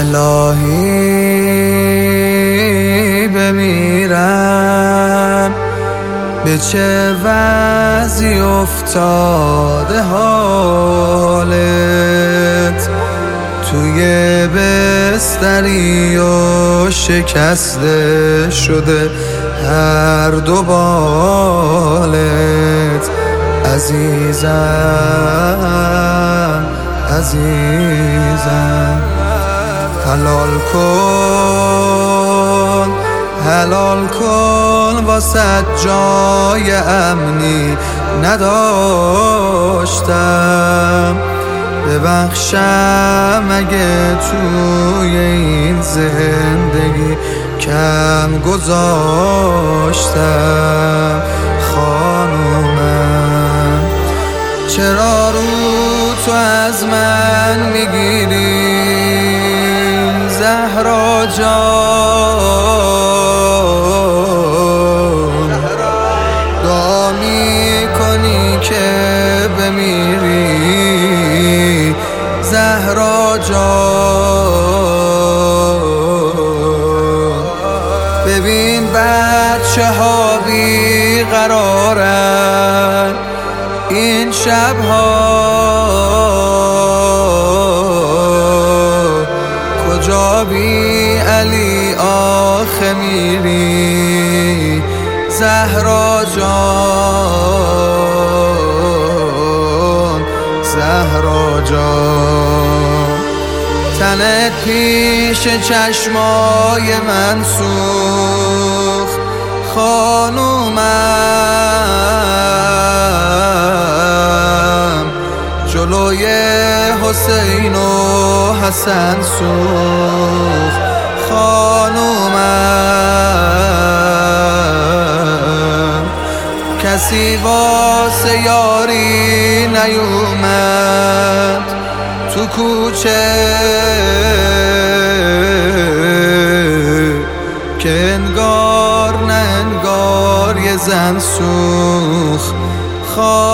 الهی بمیرم به چه وضعی افتاده حالت، توی بستری و شکسته شده هر دو بالت. عزیزم عزیزم حلال کن واسه جای امنی نداشتم، ببخشم اگه توی این زندگی کم گذاشتم. خانومم چرا رو تو از من میگیری زهرا جان، دعا میکنی که بمیری زهرا جان. ببین بچه ها بی قرارن این شبها، کجا بی علی آخه میری زهرا جان، زهرا جان. تنت پیش چشمای من سوخت خانومم، جلوی حسین و حسن سوخت خانومم. کسی واسه یاری نیومد تو کوچه که انگار نه انگار یه زن سوخت